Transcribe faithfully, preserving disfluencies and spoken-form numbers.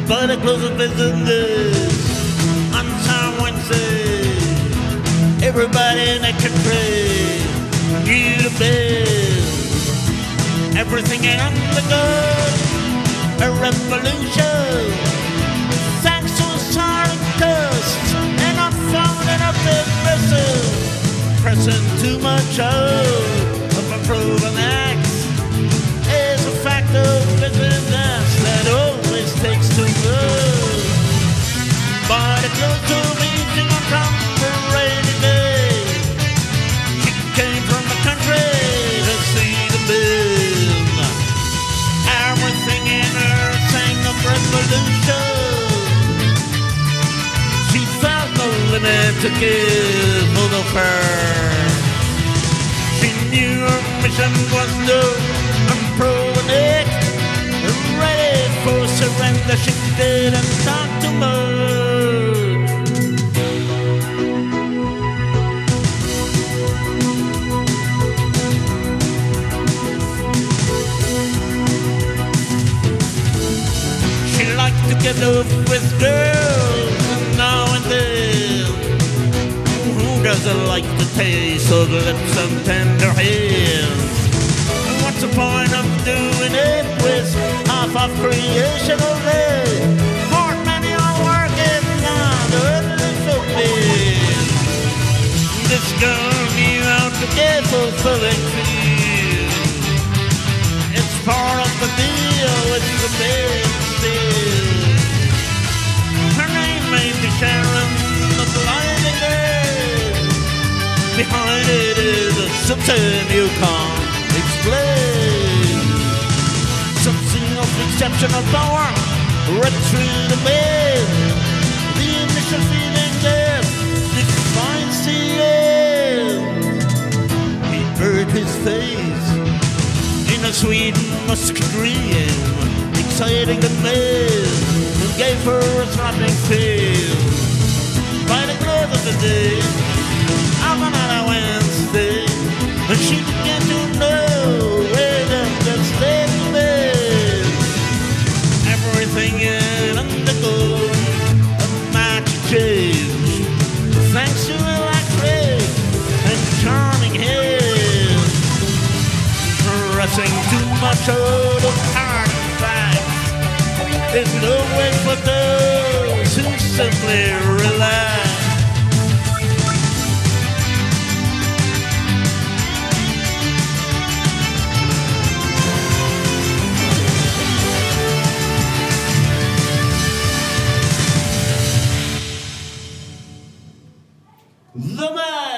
by the close of business on San Wednesday. Everybody in the country knew the bell. Everything ain't undergone a revolution. Thanks to a silent coast and not found in a big vessel. Pressing too much out of a proven act is a fact of business that always takes too much. But it goes to meeting on Trump for a rainy day. She came from the country to see the bill. Everything in her sang of revolution. She felt no limit to give for the fair. She knew her mission was done and proven it. Ready for surrender, she didn't talk too much. She liked to get up with girls now and then. Who doesn't like the taste of lips and tender hands? What's the point of doing it with half of creation of it? For many are working on the earthly fulfilled. This girl knew how to get fulfilling feel. It's part of the deal, it's the big deal. Her name may be Sharon, the blinding girl. Behind it is something you can't explain. Something of exceptional power right through the veil. The initial feeling there defines the end. He buried his face in a sweet musk dream, exciting the mail, and gave her a throbbing feel. By the close of the day, on another Wednesday, and she began to know where the understanding is. Everything had undergone a magic change, thanks to electric and charming hair. Pressing too much out of hard facts is no way for those who simply relax. The man!